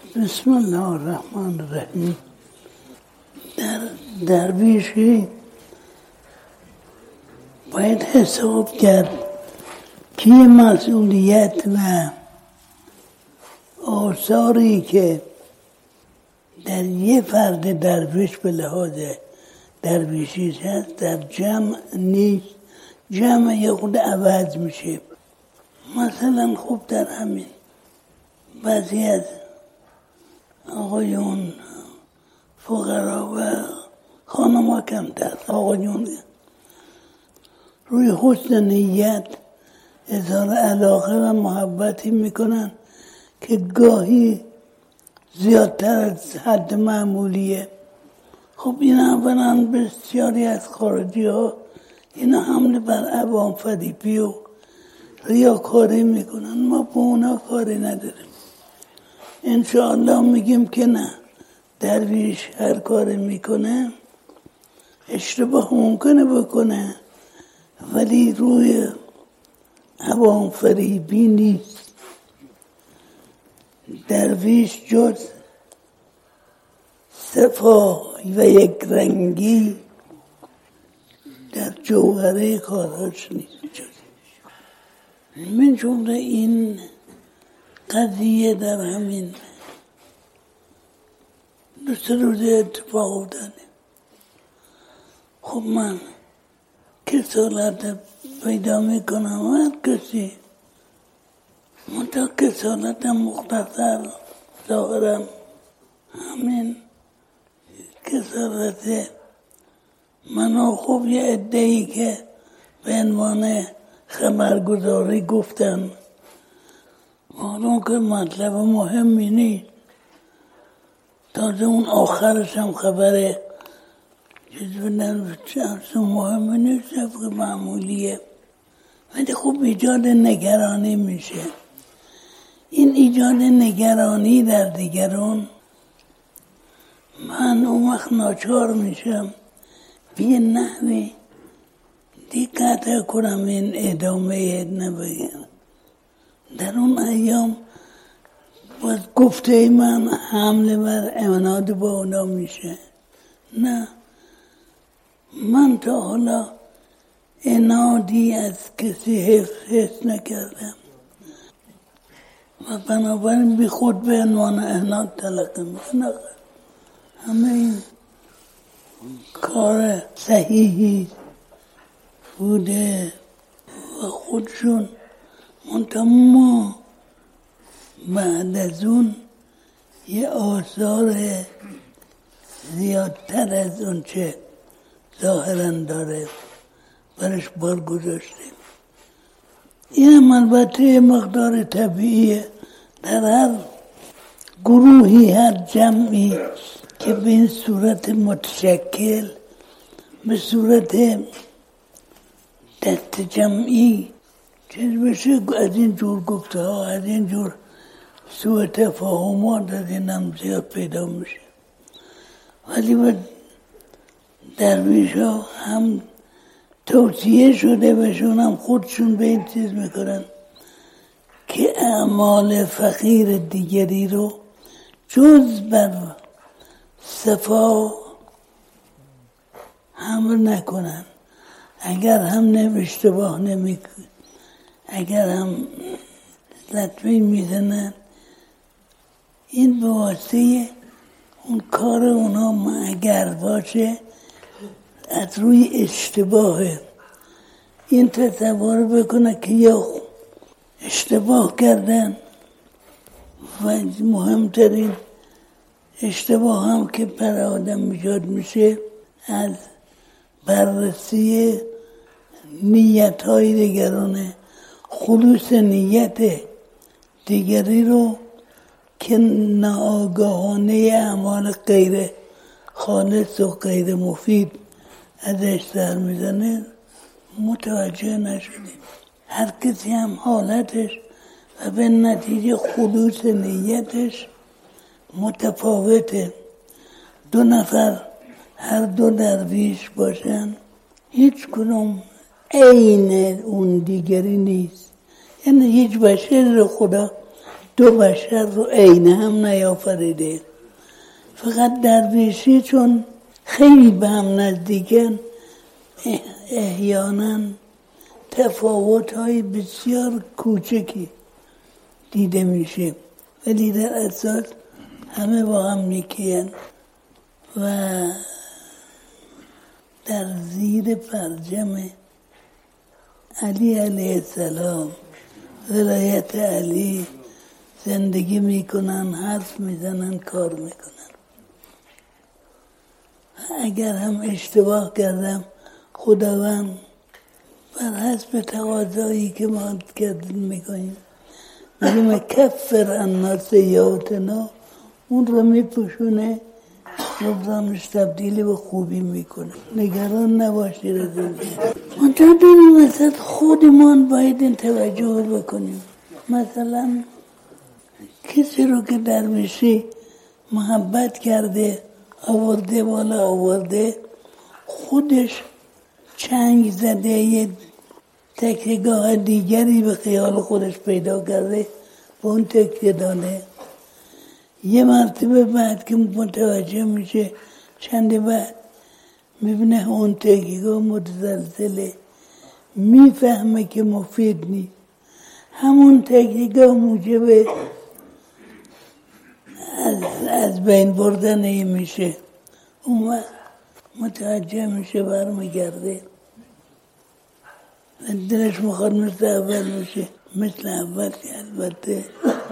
بسم الله الرحمن الرحیم. درویشی باید حساب کرد که مسئولیت و آثاری که در یه فرد درویش به لحاظ درویشی هست در جمع نیست. جمع یه خود عوض میشه. مثلا خوب در همین بعضی از آقایون فقرا و خانم‌ها کمتر، آقایون روی حسن نیت اظهار علاقه و محبتی میکنن که گاهی زیادتر از حد معمولیه. خب این اولا بسیاری از خارجی ها اینا حمله بر عوام فریبی و ریاکاری میکنن. ما با اونا کاری نداریم. انشاءالله میگیم که نه، درویش هر کاری میکنه اشتباه ممکنه بکنه ولی روی عوام فریبی نیست. درویش جز صفا و یک رنگی در جوهره کاراش نیست. من جمله این قضیه در همین دو سه روز اتفاق افتاده. خب من کسالت پیدا میکنم هر کسی منطقه کسالتم مختصر ظاهرم همین کسالت منو خوب یه عده‌ای که به عنوان خبرگزاری گفتن معلوم که مطلب مهمی نیست. تازه اون آخرش هم خبره چیز بدن مهمی نیست، طبق معمولیه، ولی خوب ایجاد نگرانی میشه. این ایجاد نگرانی در دیگران من اون وقت ناچار میشم به یه نحوی دقت کنم این ادامه نبگم. در اون ایام باز گفته من حمله بر عناد با اونا میشه. نه، من تا حالا عنادی از کسی حس نکردم و بنابراین بی خود به عنوان عناد تلقی میکنم. همه این کار صحیحی بوده و خودشون منتها ما بعد از اون یه آثار زیادتر از اون چه ظاهراً داره برش بار گذاشتیم. این هم البته مقدار طبیعیه. در هر گروهی، هر جمعی که به این صورت متشکل به صورت دست جمعی چیز بشه، از این جور گفته ها، از این جور سوء تفاهمات از این هم زیاد پیدا میشه. ولی به درویش ها هم توصیه شده بهشون، هم خودشون به این چیز میکنن که اعمال فقیر دیگری رو جز بر صفا حمل نکنن. اگر هم اشتباه نمیکنن، اگر هم لطمه میزنن، این به واسطه اون کار اونا اگر باشه از روی اشتباهه. این تصور بکنه که یا اشتباه کردن و مهمترین اشتباه هم که پر آدم ایجاد میشه از بررسی نیت های دیگرانه، خلوص نیت دیگری رو که ناآگاهانه اعمال غیر خالص و غیر مفید ازش سر میزنه متوجه نشدیم. هر کسی هم حالتش و به نتیجه خلوص نیتش متفاوته. دو نفر هر دو درویش باشن هیچ کنم عین اون دیگری نیست. یعنی هیچ بشر رو خدا دو بشر رو عین هم نیافریده. فقط درویشی چون خیلی به هم نزدیکن احیانا تفاوت‌های بسیار کوچکی دیده میشه، ولی در اساس همه با هم یکی‌اند و در زیر پرچم علی علیه السلام، ولایت علی زندگی میکنن، حرف میزنن، کار میکنن. اگر هم اشتباه کردم خداوند بر حسب تقاضایی که ما کردیم میکنیم، میگیم کفر عنا سیئاتنا، اون رو میپوشونه، جبرانش تبدیلی به خوبی میکنه. نگران نباشید از این. منطقه داریم مثلا خودمان باید این توجه بکنیم. مثلا کسی رو که درویشی محبت کرده، آورده بالا آورده، خودش چنگ زده، یه تکیه‌گاه دیگری به خیال خودش پیدا کرده، به اون تکیه داده. یه مرتبه بعد که متوجه میشه، چند بعد میبینه اون تکیه‌گاه متزلزله، میفهمه که مفید نیست. همون تکیه‌گاه موجب از بین بردن میشه. اون وقت متوجه میشه، برمیگرده و دلش میخواد مثل اول میشه، مثل اول که البته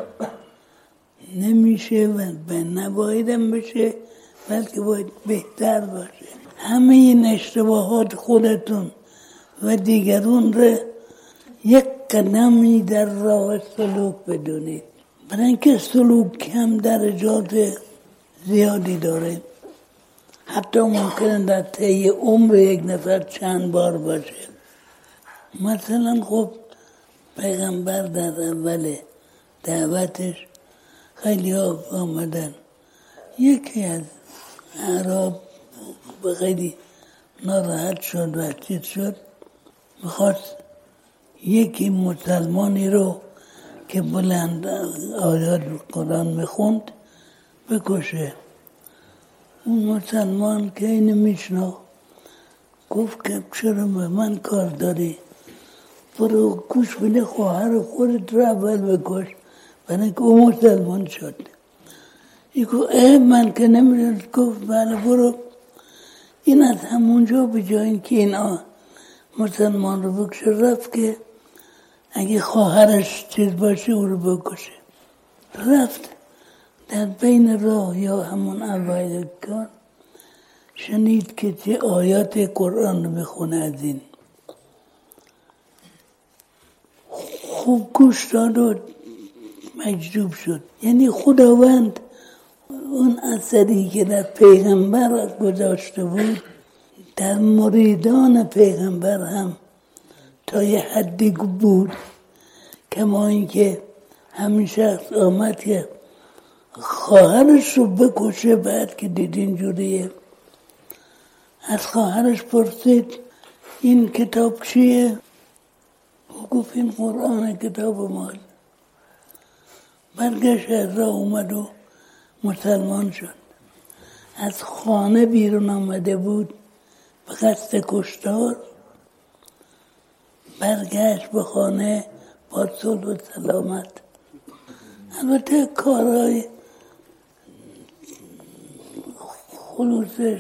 نمیشه و نبایدم بشه، بلکه باید بهتر باشه. همه این اشتباهات خودتون و دیگرون رو یک قدمی در راه سلوک بدونید، برای اینکه سلوک هم درجات زیادی داره. حتی ممکنه در طی عمر یک نفر چند بار باشه. مثلا خب پیغمبر در اول دعوتش خیلی ها آمدن، یکی از اعراب خیلی ناراحت شد و چیز شد، میخواست یکی مسلمانی رو که بلند آیات قرآن میخوند بکشه. اون مسلمان که اینو میشناخت گفت که چرا به من کار داری؟ برو گوش بده خواهر خودت رو اول بکش، برای اینکه اون مسلمان شد. ای گفت من که نمیدونم. گفت بله برو. این از همونجا به جای اینکه این مسلمان رو بکشه، رفت که اگه خواهرش چیز باشه او رو بکشه. رفت در بین راه یا همون اوایل کار شنید که چه آیات قرآن رو میخونه. از این خوب گوش داد و مجذوب شد. یعنی خداوند اون اثری که در پیغمبر گذاشته بود در مریدان پیغمبر هم تا یه حدی بود، کما اینکه همین شخص آمد که خواهرش رو بکشه. بعد که دید اینجوریه، از خواهرش پرسید این کتاب چیه؟ و گفت این قرآن، کتاب مال. برگشت از راه اومد و مسلمان شد. از خانه بیرون آمده بود به قصد کشتار، برگشت به خانه با صلح و سلامت. البته کارهای خلوصش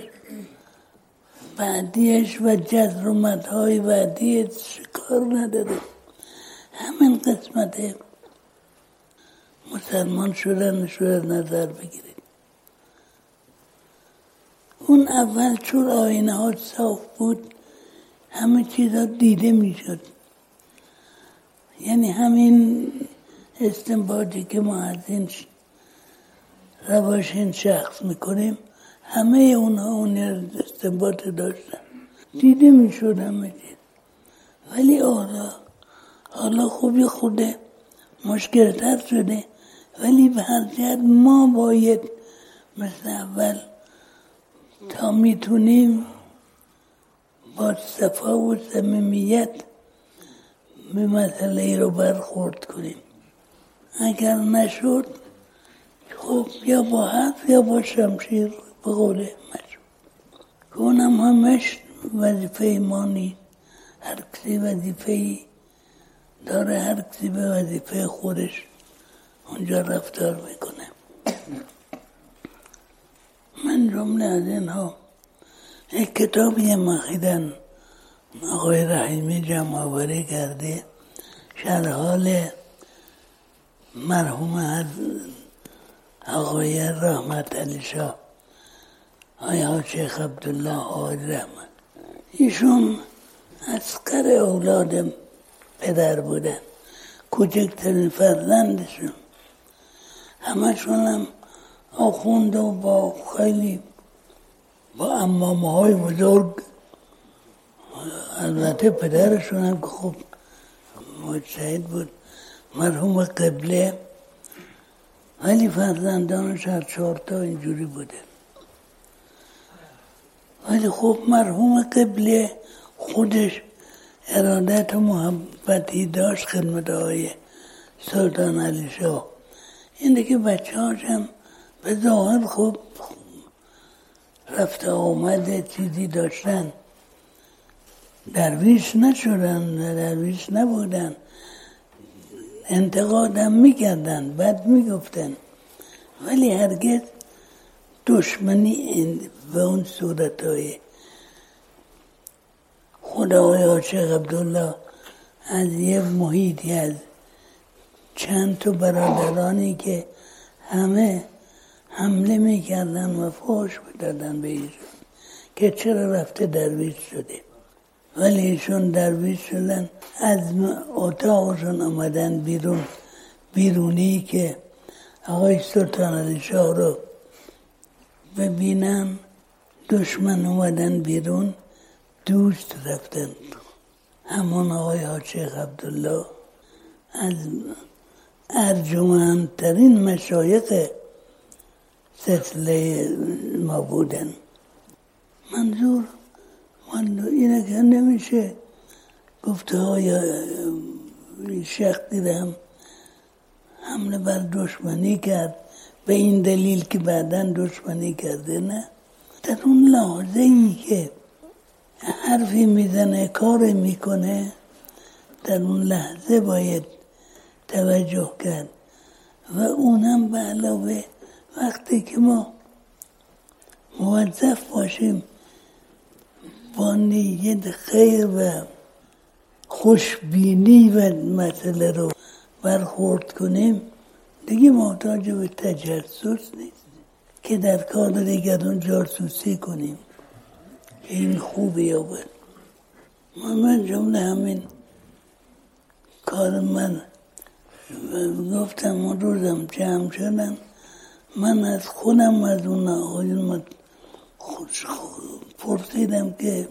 بعدیش و جذر و مدهای بعدیش کار نداره. همین قسمت مسلمان شدن شو نظر بگیرید. اون اول چون آینه ها صاف بود همه چیزا دیده می شد. یعنی همین استنباطی که ما از این روش این شخص میکنیم، همه اونها اون استنباط داشتن، دیده می شد همه چیز. ولی حالا خوبی خوده مشکل تر شده، ولی به هر جهت ما باید مثل اول تا میتونیم با صفا و صمیمیت به مسئله رو برخورد کنیم. اگر نشد خب یا با حرف یا با شمشیر به قول مجموع که اونم همش وظیفه ما نیست. هر کسی وظیفه‌ای داره، هر کسی به وظیفه خودش اونجا رفتار میکنه. من جمله از اینها یک کتابی مخیدن آقای رحیمی جمع آوری کرده، شرح حال مرحوم از آقای رحمت علی شاه آیا شیخ عبدالله آقای رحمت. ایشون اصغر اولاد پدر بودن، کوچکترین فرزندشون، همشون هم آخوند و با خیلی با عمامه های بزرگ. البته پدرشون هم که خب مجتهد بود مرحوم قبله، ولی فرزندانش هر 4 تا اینجوری بوده. ولی خب مرحوم قبله خودش ارادت و محبتی داشت خدمت آقای سلطان علی شاه. اینه که بچه هاشم به ظاهر خب رفته آمد چیزی داشتن، درویش نشدن، درویش نبودن، انتقادم میکردن، بد میگفتن، ولی هرگز دشمنی به اون صورتهای. خدایا شیخ عبدالله از یه محیطی از چند تا برادرانی که همه حمله میکردن و فحش میدادن به ایشون که چرا رفته درویش شده، ولی ایشون درویش شدن، از اتاقشون آمدن بیرون، بیرونی که آقای سلطان علی شاه رو ببینن، دشمن اومدن بیرون، دوست رفتن. همون آقای شیخ عبدالله از ارجمندترین مشایخ سلسله ما بودن. منظور اینه که نمیشه گفته های شخصی رو هم حمله بر دشمنی کرد به این دلیل که بعداً دشمنی کرده. نه، در اون لحظه ای که حرفی میزنه، کاری میکنه، در اون لحظه باید توجه کرد. و اونم به علاوه وقتی که ما موظف باشیم با نیت خیر و خوشبینی و مسئله رو برخورد کنیم، دیگه محتاج به تجسس نیست که در کار دیگران جاسوسی کنیم که این خوبه یا بد. من جمله همین کار من گفتم اون روزم جمع شدم، من از خودم از اون آقایون پرسیدم که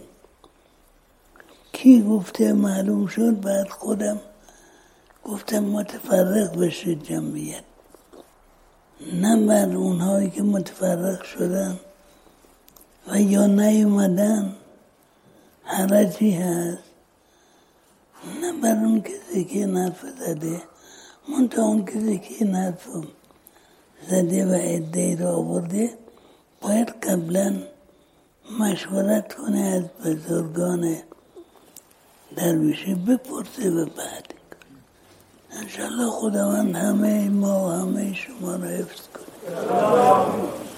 کی گفته، معلوم شد، بعد خودم گفتم متفرق بشید جمعیت، نه بر اونهایی که متفرق شدن و یا نیومدن حرجی هست، نه بر اون کسی که نرف زده، منطقه اون کسی که نرف زده و عده‌ای را آورده باید قبلا مشورت کنه از بزرگان درویشی، بپرسه و بعد انشالله خداوند همه ما و همه شما را حفظ کنه.